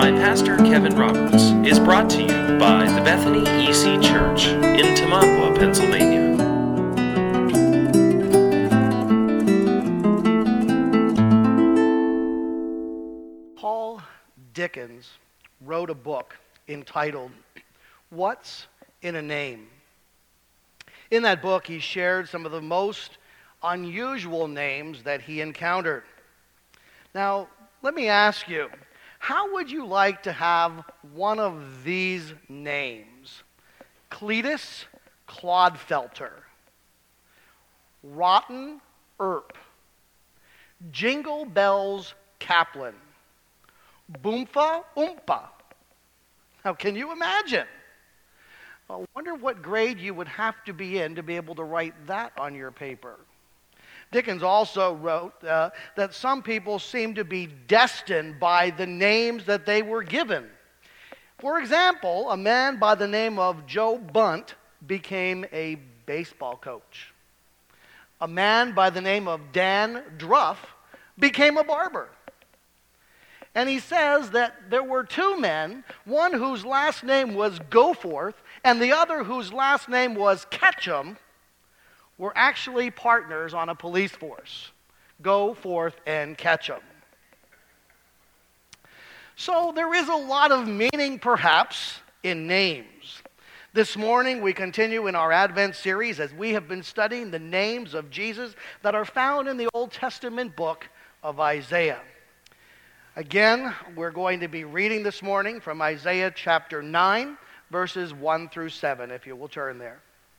by Pastor Kevin Roberts is brought to you by the Bethany EC Church in Tamaqua, Pennsylvania. Paul Dickens wrote a book entitled, What's in a Name? In that book, he shared some of the most unusual names that he encountered. Now, let me ask you, how would you like to have one of these names? Cletus Clodfelter, Rotten Earp, Jingle Bells Kaplan, Boomfa Oompa. Now, can you imagine? I wonder what grade you would have to be in to be able to write that on your paper. Dickens also wrote that some people seem to be destined by the names that they were given. For example, a man by the name of Joe Bunt became a baseball coach. A man by the name of Dan Druff became a barber. And he says that there were two men, one whose last name was Goforth, and the other whose last name was Ketchum, were actually partners on a police force. Goforth and Ketchum. So there is a lot of meaning, perhaps, in names. This morning we continue in our Advent series as we have been studying the names of Jesus that are found in the Old Testament book of Isaiah. Again, we're going to be reading this morning from Isaiah chapter 9, verses 1 through 7, if you will turn there.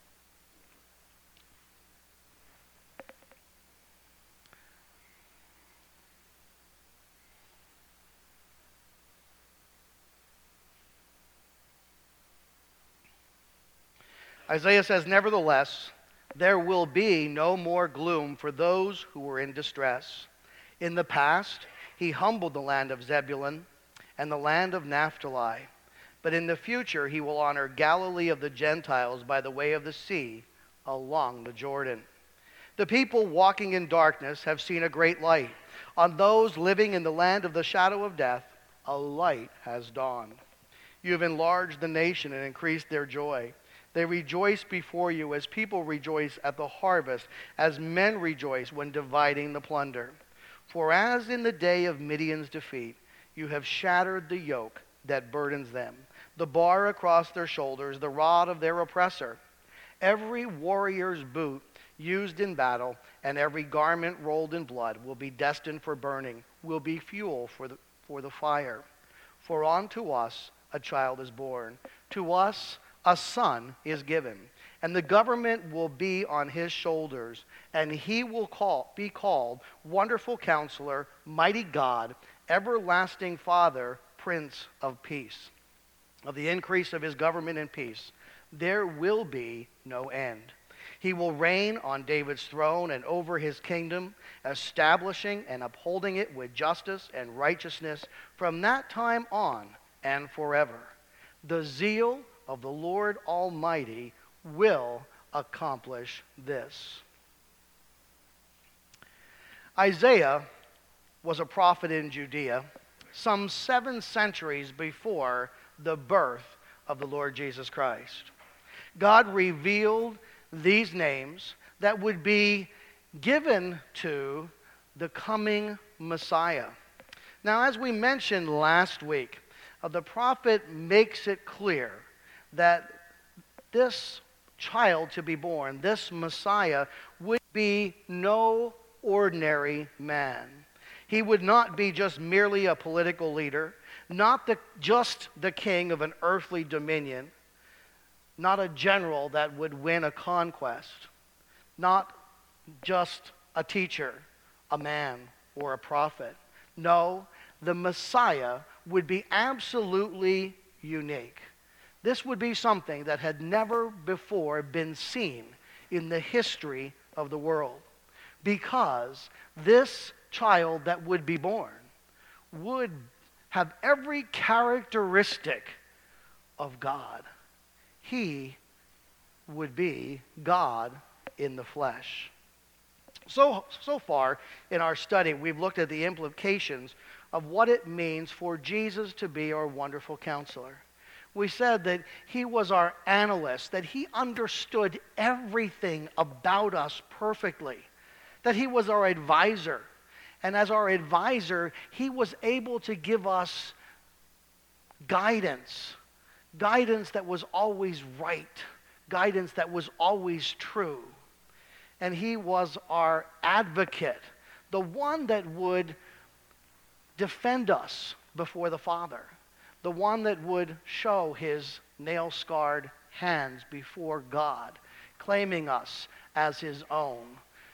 Isaiah says, "Nevertheless, there will be no more gloom for those who were in distress. In the past, he humbled the land of Zebulun and the land of Naphtali. But in the future, he will honor Galilee of the Gentiles by the way of the sea along the Jordan. The people walking in darkness have seen a great light. On those living in the land of the shadow of death, a light has dawned. You have enlarged the nation and increased their joy. They rejoice before you as people rejoice at the harvest, as men rejoice when dividing the plunder. For as in the day of Midian's defeat, you have shattered the yoke that burdens them, the bar across their shoulders, the rod of their oppressor. Every warrior's boot used in battle and every garment rolled in blood will be destined for burning, will be fuel for the fire. For unto us a child is born, to us a son is given, and the government will be on his shoulders, and he will be called Wonderful Counselor, Mighty God, Everlasting Father, Prince of Peace. Of the increase of his government and peace, there will be no end. He will reign on David's throne and over his kingdom, establishing and upholding it with justice and righteousness from that time on and forever. The zeal of the Lord Almighty will accomplish this." Isaiah was a prophet in Judea some 7 centuries before the birth of the Lord Jesus Christ. God revealed these names that would be given to the coming Messiah. Now, as we mentioned last week, the prophet makes it clear that this child to be born, this Messiah, would be no ordinary man. He would not be just merely a political leader, not just the king of an earthly dominion, not a general that would win a conquest, not just a teacher, a man, or a prophet. No, the Messiah would be absolutely unique. This would be something that had never before been seen in the history of the world, because this child that would be born would have every characteristic of God. He would be God in the flesh. So far in our study, we've looked at the implications of what it means for Jesus to be our wonderful counselor. We said that he was our analyst, that he understood everything about us perfectly, that he was our advisor. And as our advisor, he was able to give us guidance that was always right, guidance that was always true. And he was our advocate, the one that would defend us before the Father, the one that would show his nail-scarred hands before God, claiming us as his own.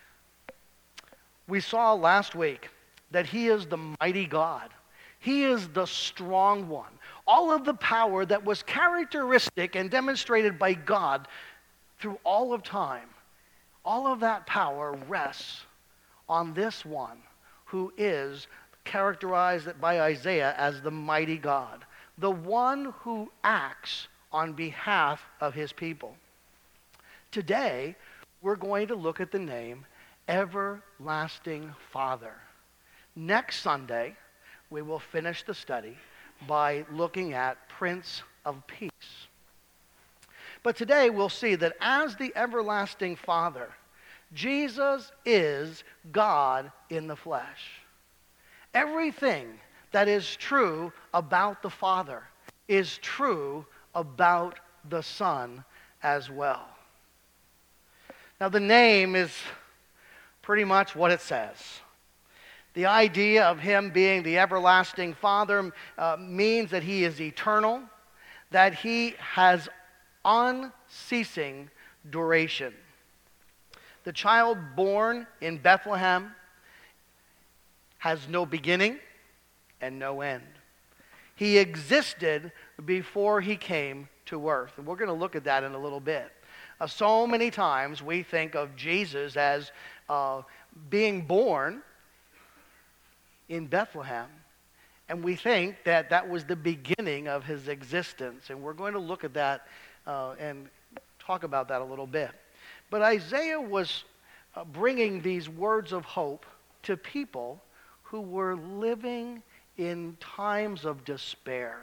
We saw last week that he is the mighty God. He is the strong one. All of the power that was characteristic and demonstrated by God through all of time, all of that power rests on this one who is characterized by Isaiah as the mighty God, the one who acts on behalf of his people. Today, we're going to look at the name Everlasting Father. Next Sunday, we will finish the study by looking at Prince of Peace. But today we'll see that as the Everlasting Father, Jesus is God in the flesh. Everything that is true about the Father is true about the Son as well. Now the name is pretty much what it says. The idea of him being the everlasting Father means that he is eternal, that he has unceasing duration. The child born in Bethlehem has no beginning and no end. He existed before he came to earth. And we're going to look at that in a little bit. So many times we think of Jesus as being born in Bethlehem, and we think that that was the beginning of his existence. And we're going to look at that and talk about that a little bit. But Isaiah was bringing these words of hope to people who were living in times of despair.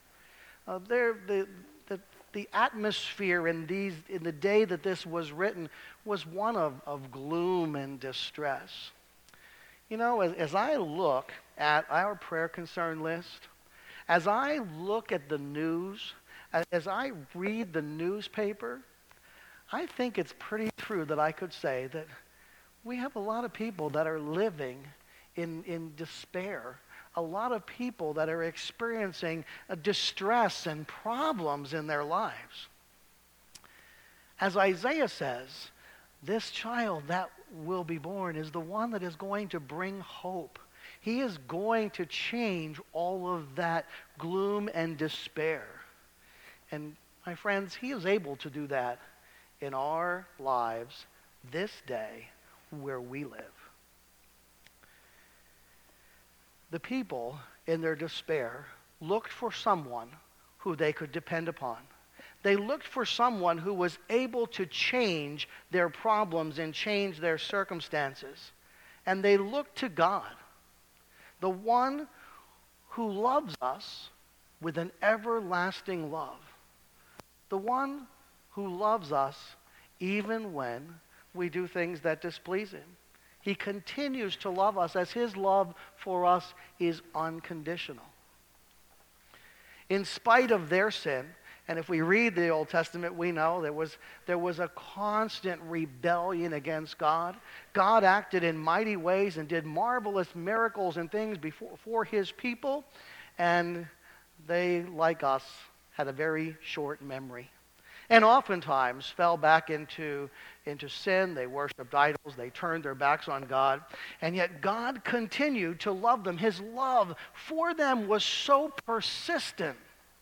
The atmosphere in the day that this was written was one of gloom and distress. You know, as I look at our prayer concern list, as I look at the news, as I read the newspaper, I think it's pretty true that I could say that we have a lot of people that are living in despair, a lot of people that are experiencing distress and problems in their lives. As Isaiah says, this child that will be born is the one that is going to bring hope. He is going to change all of that gloom and despair. And my friends, he is able to do that in our lives this day where we live. The people in their despair looked for someone who they could depend upon. They looked for someone who was able to change their problems and change their circumstances. And they looked to God, the one who loves us with an everlasting love. The one who loves us even when we do things that displease him. He continues to love us as his love for us is unconditional. In spite of their sin, and if we read the Old Testament, we know there was a constant rebellion against God. God acted in mighty ways and did marvelous miracles and things for his people, and they, like us, had a very short memory. And oftentimes fell back into sin. They worshipped idols. They turned their backs on God. And yet God continued to love them. His love for them was so persistent.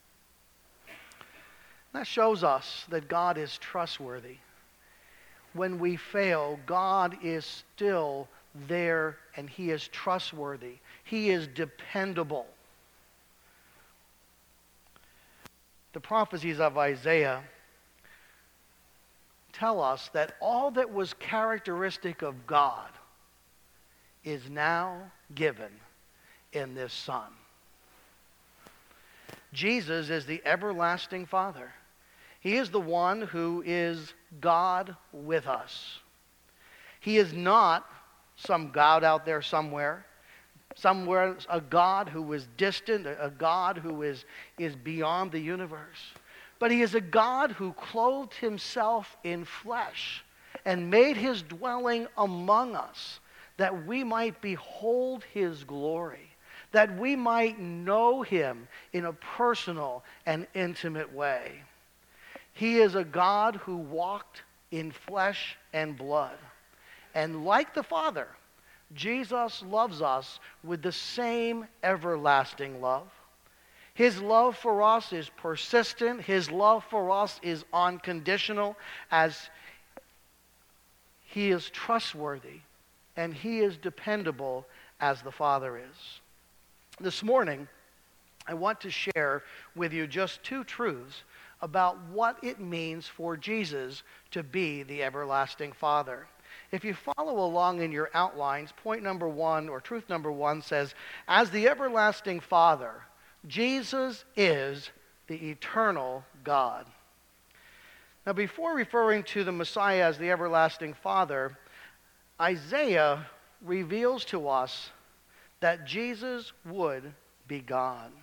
That shows us that God is trustworthy. When we fail, God is still there and he is trustworthy. He is dependable. The prophecies of Isaiah tell us that all that was characteristic of God is now given in this Son. Jesus is the everlasting Father. He is the one who is God with us. He is not some God out there somewhere, a God who is distant, a God who is beyond the universe. But he is a God who clothed himself in flesh and made his dwelling among us, that we might behold his glory, that we might know him in a personal and intimate way. He is a God who walked in flesh and blood. And like the Father, Jesus loves us with the same everlasting love. His love for us is persistent. His love for us is unconditional, as he is trustworthy and he is dependable as the Father is. This morning, I want to share with you just two truths about what it means for Jesus to be the everlasting Father. If you follow along in your outlines, point number one, or truth number one, says, as the everlasting Father, Jesus is the eternal God. Now, before referring to the Messiah as the everlasting Father, Isaiah reveals to us that Jesus would be God.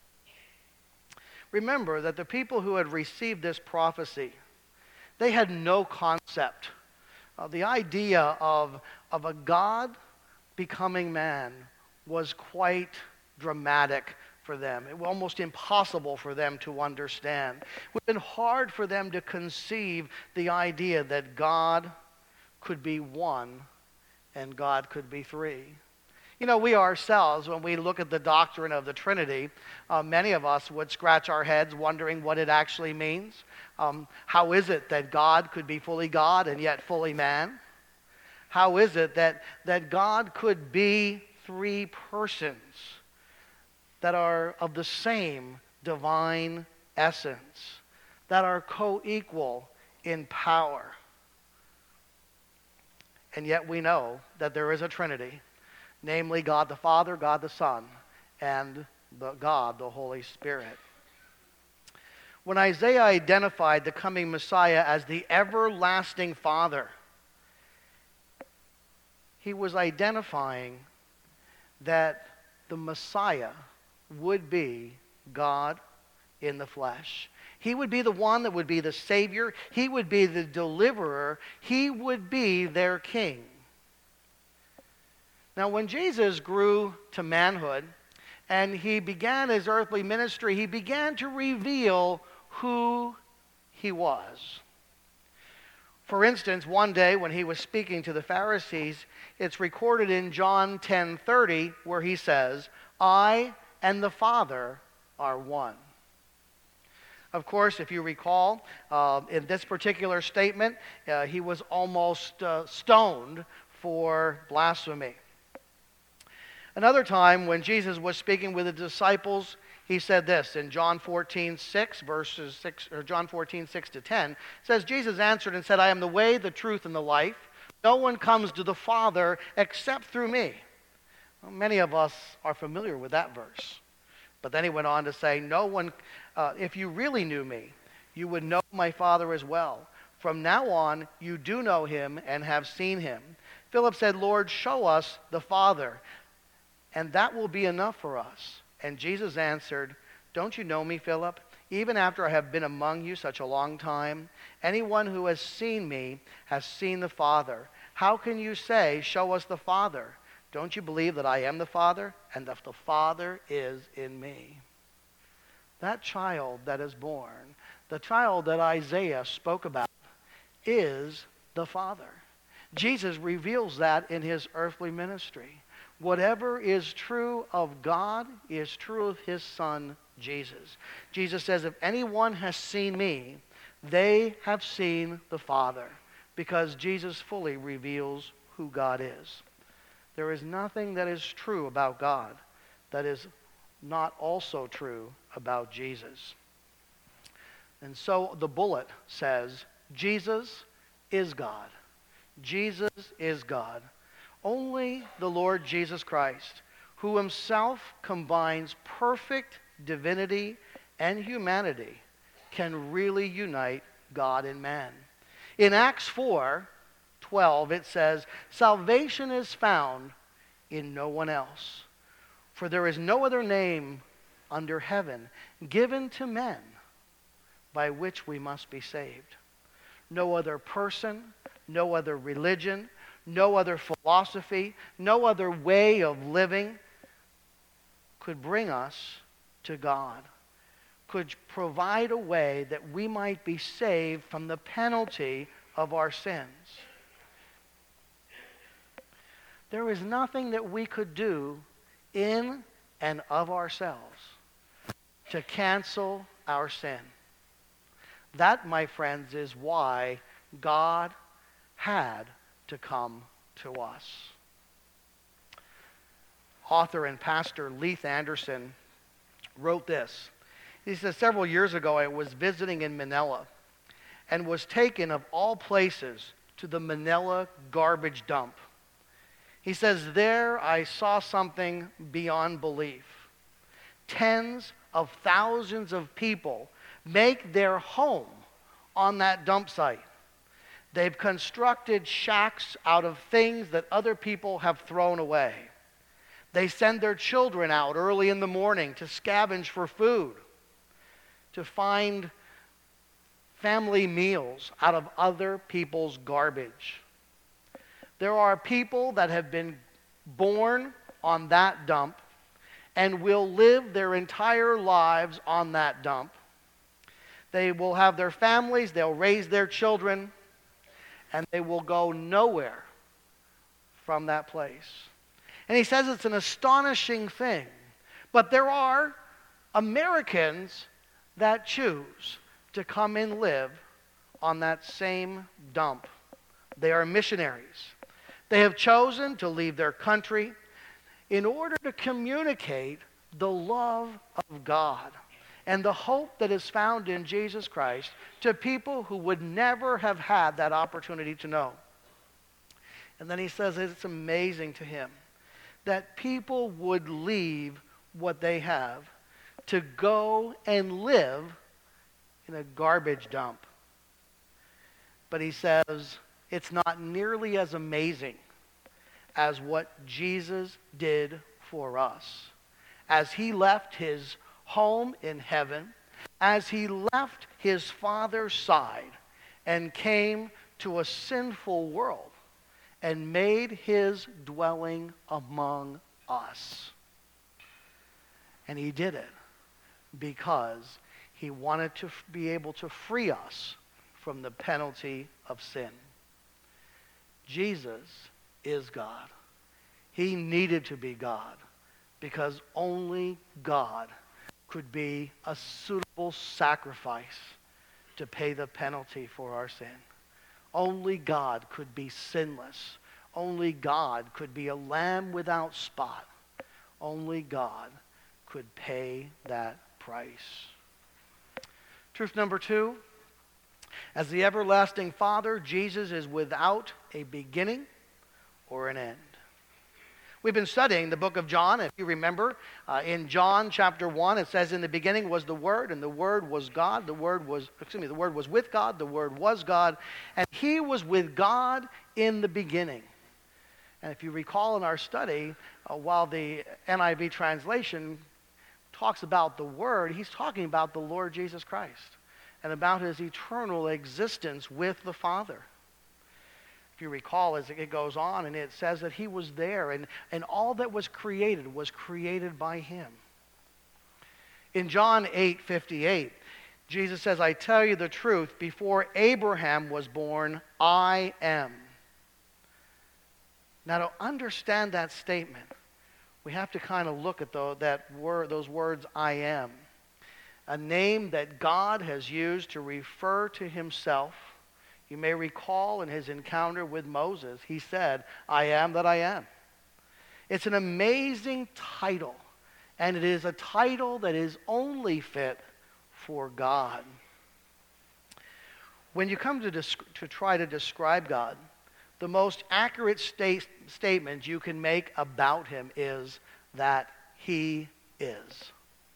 Remember that the people who had received this prophecy, they had no concept. The idea of a God becoming man was quite dramatic for them. It was almost impossible for them to understand. It would have been hard for them to conceive the idea that God could be one and God could be three. You know, we ourselves, when we look at the doctrine of the Trinity, many of us would scratch our heads wondering what it actually means. How is it that God could be fully God and yet fully man? How is it that God could be three persons that are of the same divine essence, that are co-equal in power? And yet we know that there is a Trinity, namely God the Father, God the Son, and God the Holy Spirit. When Isaiah identified the coming Messiah as the everlasting Father, he was identifying that the Messiah would be God in the flesh. He would be the one that would be the Savior. He would be the deliverer. He would be their King. Now, when Jesus grew to manhood and he began his earthly ministry, he began to reveal who he was. For instance, one day when he was speaking to the Pharisees, it's recorded in John 10:30 where he says, I and the Father are one. Of course, if you recall, in this particular statement, he was almost stoned for blasphemy. Another time when Jesus was speaking with the disciples, he said this in John 14:6, John 14:6-10. It says, Jesus answered and said, I am the way, the truth, and the life. No one comes to the Father except through me. Well, many of us are familiar with that verse. But then he went on to say, no one, if you really knew me, you would know my Father as well. From now on, you do know him and have seen him. Philip said, Lord, show us the Father, and that will be enough for us. And Jesus answered, don't you know me, Philip? Even after I have been among you such a long time, anyone who has seen me has seen the Father. How can you say, show us the Father? Don't you believe that I am the Father and that the Father is in me? That child that is born, the child that Isaiah spoke about, is the Father. Jesus reveals that in his earthly ministry. Whatever is true of God is true of his Son, Jesus. Jesus says, if anyone has seen me, they have seen the Father, because Jesus fully reveals who God is. There is nothing that is true about God that is not also true about Jesus. And so the bullet says, Jesus is God. Jesus is God. Only the Lord Jesus Christ, who himself combines perfect divinity and humanity, can really unite God and man. In Acts 4:12, it says, "Salvation is found in no one else, for there is no other name under heaven given to men by which we must be saved." No other person, no other religion, no other philosophy, no other way of living could bring us to God, could provide a way that we might be saved from the penalty of our sins. There is nothing that we could do in and of ourselves to cancel our sin. That, my friends, is why God had to come to us. Author and pastor Leith Anderson wrote this. He says, several years ago I was visiting in Manila and was taken, of all places, to the Manila garbage dump. He says, there I saw something beyond belief. Tens of thousands of people make their home on that dump site. They've constructed shacks out of things that other people have thrown away. They send their children out early in the morning to scavenge for food, to find family meals out of other people's garbage. There are people that have been born on that dump and will live their entire lives on that dump. They will have their families, they'll raise their children, and they will go nowhere from that place. And he says it's an astonishing thing. But there are Americans that choose to come and live on that same dump. They are missionaries. They have chosen to leave their country in order to communicate the love of God and the hope that is found in Jesus Christ to people who would never have had that opportunity to know. And then he says it's amazing to him that people would leave what they have to go and live in a garbage dump. But he says it's not nearly as amazing as what Jesus did for us. As he left his home in heaven, as he left his Father's side and came to a sinful world and made his dwelling among us. And he did it because he wanted to be able to free us from the penalty of sin. Jesus is God. He needed to be God because only God could be a suitable sacrifice to pay the penalty for our sin. Only God could be sinless. Only God could be a lamb without spot. Only God could pay that price. Truth number 2, as the everlasting Father, Jesus is without a beginning or an end. We've been studying the book of John. If you remember, in John chapter 1, it says, in the beginning was the Word, and the Word was God. The Word was with God. The Word was God. And he was with God in the beginning. And if you recall in our study, while the NIV translation talks about the Word, he's talking about the Lord Jesus Christ and about his eternal existence with the Father. If you recall, as it goes on, and it says that he was there, and all that was created by him. In John 8:58, Jesus says, I tell you the truth, before Abraham was born, I am. Now, to understand that statement, we have to kind of look at those words, I am. A name that God has used to refer to himself. You may recall in his encounter with Moses, he said, I am that I am. It's an amazing title, and it is a title that is only fit for God. When you come to try to describe God, the most accurate statement you can make about him is that he is.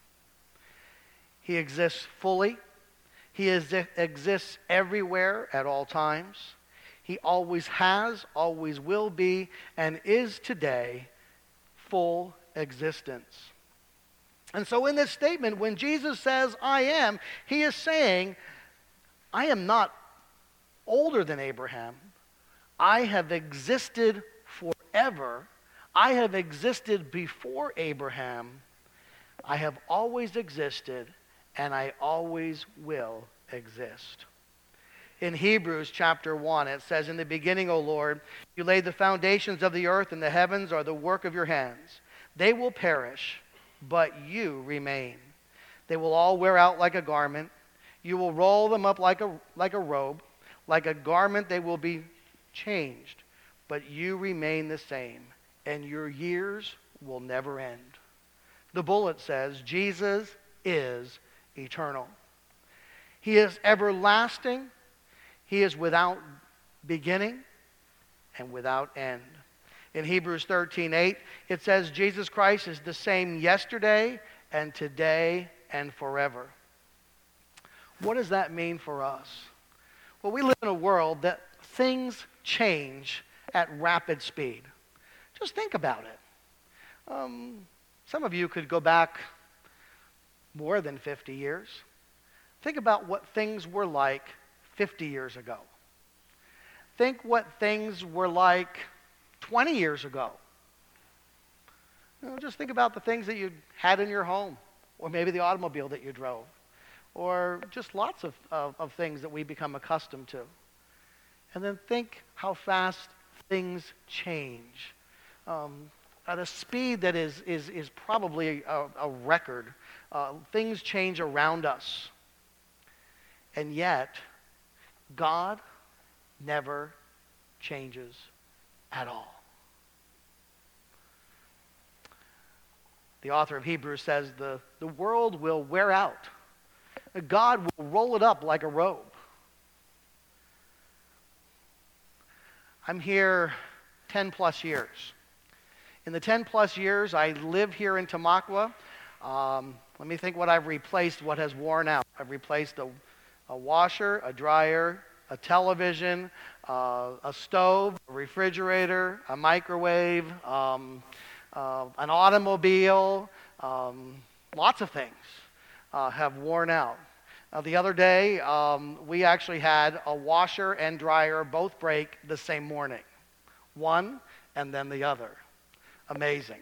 He exists fully. He exists everywhere at all times. He always has, always will be, and is today full existence. And so in this statement, when Jesus says, I am, he is saying, I am not older than Abraham. I have existed forever. I have existed before Abraham. I have always existed, and I always will exist. In Hebrews chapter 1, it says, in the beginning, O Lord, you laid the foundations of the earth, and the heavens are the work of your hands. They will perish, but you remain. They will all wear out like a garment. You will roll them up like a robe. Like a garment they will be changed, but you remain the same, and your years will never end. The bullet says, Jesus is eternal. He is everlasting. He is without beginning and without end. In Hebrews 13:8, it says, Jesus Christ is the same yesterday and today and forever. What does that mean for us? Well, we live in a world that things change at rapid speed. Just think about it. Some of you could go back more than 50 years. Think about what things were like 50 years ago. Think what things were like 20 years ago. Just think about the things that you had in your home, or maybe the automobile that you drove, or just lots of things that we become accustomed to. And then think how fast things change at a speed that is probably a record. Things change around us. And yet, God never changes at all. The author of Hebrews says the world will wear out. God will roll it up like a robe. I'm here 10 plus years. In the 10 plus years I live here in Tamaqua, let me think what I've replaced, what has worn out. I've replaced a washer, a dryer, a television, a stove, a refrigerator, a microwave, an automobile, lots of things have worn out. The other day, we actually had a washer and dryer both break the same morning. One and then the other. Amazing.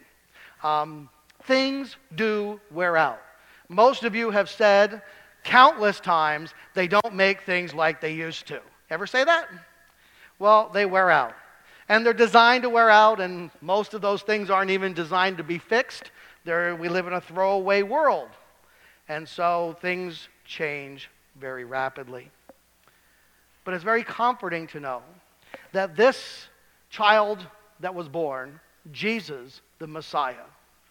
Things do wear out. Most of you have said countless times they don't make things like they used to. Ever say that? Well, they wear out. And they're designed to wear out, and most of those things aren't even designed to be fixed. We live in a throwaway world. And so things change very rapidly. But it's very comforting to know that this child that was born, Jesus, the Messiah,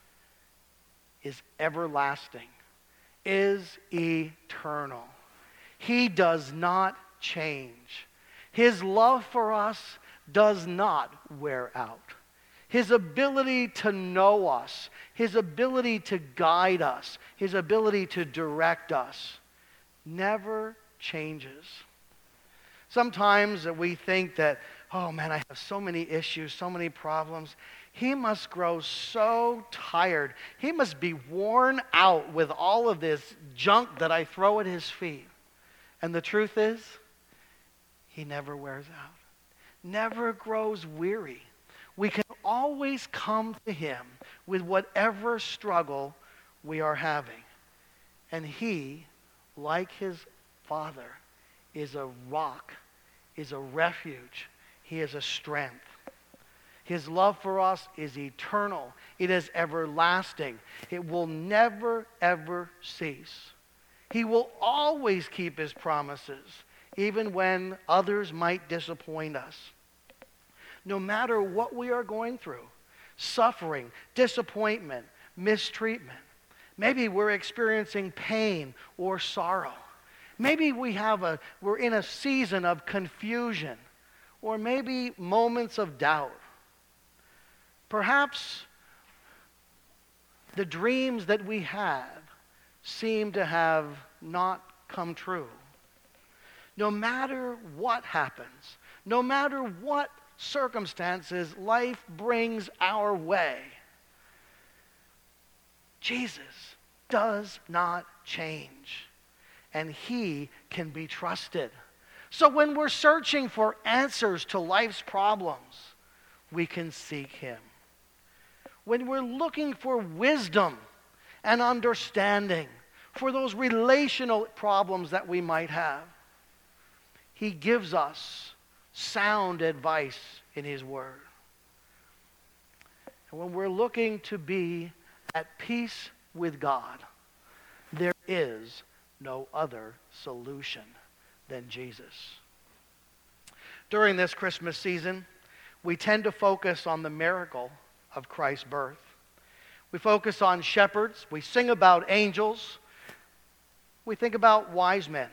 is everlasting, is eternal. He does not change. His love for us does not wear out. His ability to know us, His ability to guide us, His ability to direct us never changes. Sometimes we think that, oh man, I have so many issues, so many problems. He must grow so tired. He must be worn out with all of this junk that I throw at His feet. And the truth is, He never wears out, never grows weary. We can always come to Him with whatever struggle we are having. And He, like His Father, is a rock, is a refuge. He is a strength. His love for us is eternal. It is everlasting. It will never, ever cease. He will always keep His promises, even when others might disappoint us. No matter what we are going through, suffering, disappointment, mistreatment, maybe we're experiencing pain or sorrow. Maybe we're in a season of confusion, or maybe moments of doubt. Perhaps The dreams that we have seem to have not come true. No matter what happens, no matter what circumstances life brings our way, Jesus does not change, and he can be trusted. So when we're searching for answers to life's problems, we can seek him. When we're looking for wisdom and understanding for those relational problems that we might have, he gives us sound advice in his word. And when we're looking to be at peace with God, there is no other solution than Jesus. During this Christmas season, we tend to focus on the miracle of Christ's birth. We focus on shepherds. We sing about angels. We think about wise men.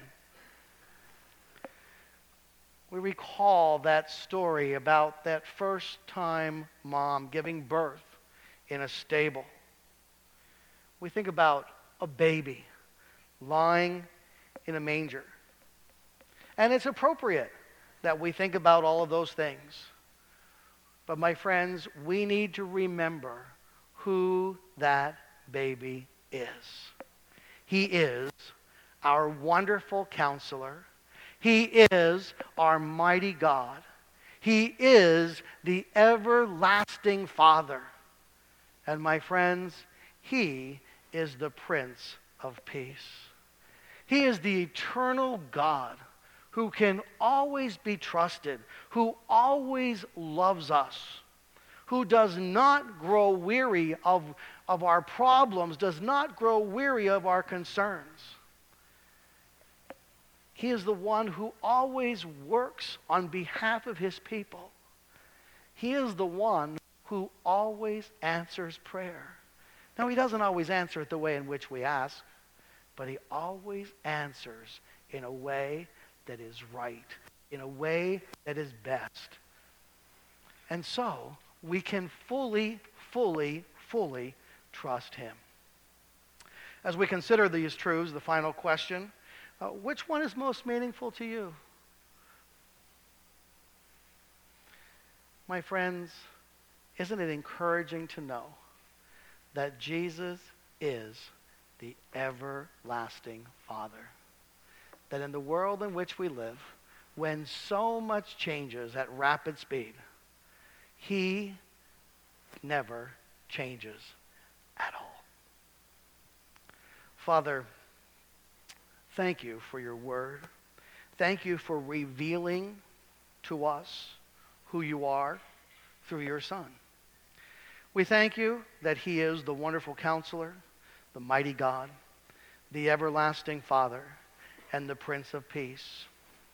We recall that story about that first-time mom giving birth in a stable. We think about a baby lying in a manger. And it's appropriate that we think about all of those things. But my friends, we need to remember who that baby is. He is our wonderful counselor. He is our mighty God. He is the everlasting Father. And my friends, he is the Prince of Peace. He is the eternal God who can always be trusted, who always loves us, who does not grow weary of our problems, does not grow weary of our concerns. He is the one who always works on behalf of his people. He is the one who always answers prayer. Now, he doesn't always answer it the way in which we ask, but he always answers in a way that is right, in a way that is best. And so, we can fully trust him. As we consider these truths, the final question, which one is most meaningful to you? My friends, isn't it encouraging to know that Jesus is the everlasting Father? That in the world in which we live, when so much changes at rapid speed, he never changes at all. Father, thank you for your word. Thank you for revealing to us who you are through your Son. We thank you that he is the wonderful counselor, the mighty God, the everlasting Father, and the Prince of Peace.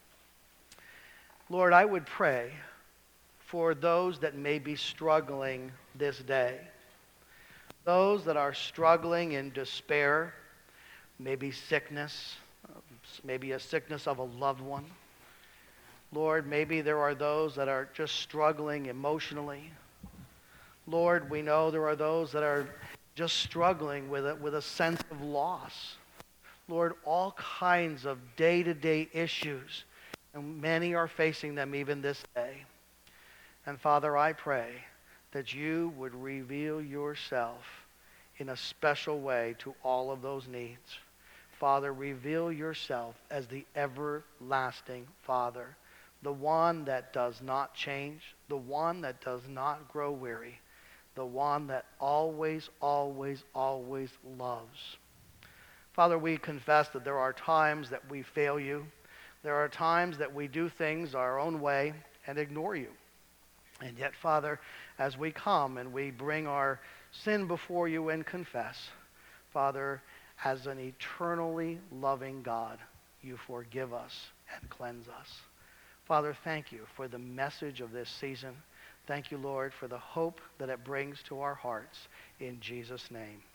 Lord, I would pray for those that may be struggling this day, those that are struggling in despair, maybe sickness, maybe a sickness of a loved one. Lord, maybe there are those that are just struggling emotionally. Lord, we know there are those that are just struggling with a sense of loss. Lord, all kinds of day-to-day issues, and many are facing them even this day. And Father, I pray that you would reveal yourself in a special way to all of those needs. Father, reveal yourself as the everlasting Father, the one that does not change, the one that does not grow weary, the one that always loves. Father, we confess that there are times that we fail you. There are times that we do things our own way and ignore you. And yet, Father, as we come and we bring our sin before you and confess, Father, as an eternally loving God, you forgive us and cleanse us. Father, thank you for the message of this season. Thank you, Lord, for the hope that it brings to our hearts. In Jesus' name.